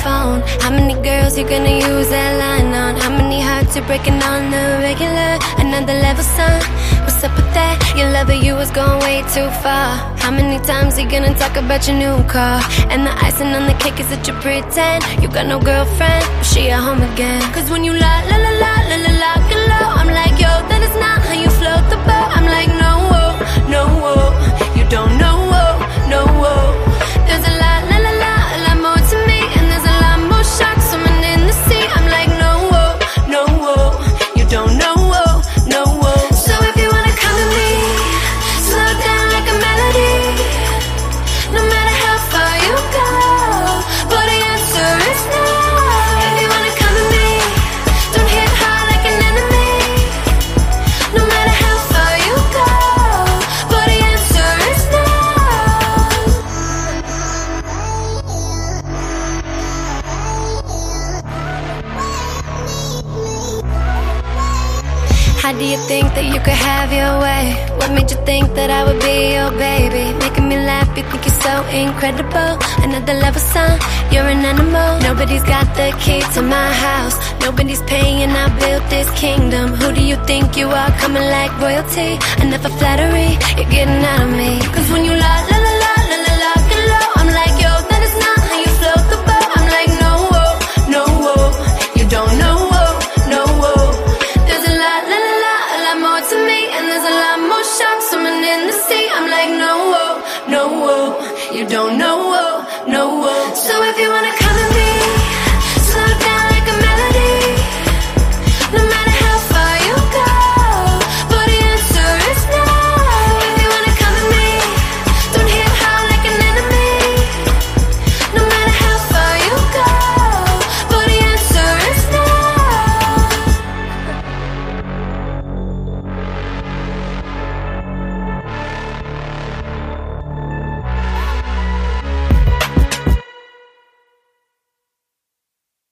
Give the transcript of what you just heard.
phone. How many girls you gonna use that line on? How many hearts you breaking on the regular? Another level, son, what's up with that? Your lover, you was going way too far. How many times you gonna talk about your new car? And the icing on the cake is that you pretend you got no girlfriend, but she at home again. Cause when you la la la la la la la la, I'm like, yo, that is not how you float the boat. I'm like, no, whoa, no, whoa, you don't know, whoa, no, whoa. There's a lot, la la la, a lot more to me, and there's a lot more sharks swimming in the sea. I'm like, no, whoa, no, whoa, you don't know, whoa, no, whoa. So if you wanna come with me, slow down like a melody. No matter how far you go, but the answer is no. If you wanna come with me, don't hit hard like an enemy. No matter how far you go, but the answer is no. How do you think that you could have your way? What made you think that I would be your baby? Making me laugh, you think you're so incredible. Another level, son, you're an animal. Nobody's got the key to my house. Nobody's paying, I built this kingdom. Who do you think you are, coming like royalty? Enough of flattery, you're getting out of me. Cause when you la la la la la la la get low, I'm like, yo, that is not how you float the boat. I'm like, no, whoa, no, whoa, you don't know, whoa, no, whoa. There's a lot, la la la, a lot more to me, and there's a lot more sharks swimming in the sea. I'm like, no, whoa, no, whoa, you don't know, whoa, no, whoa. So if you wanna come with me,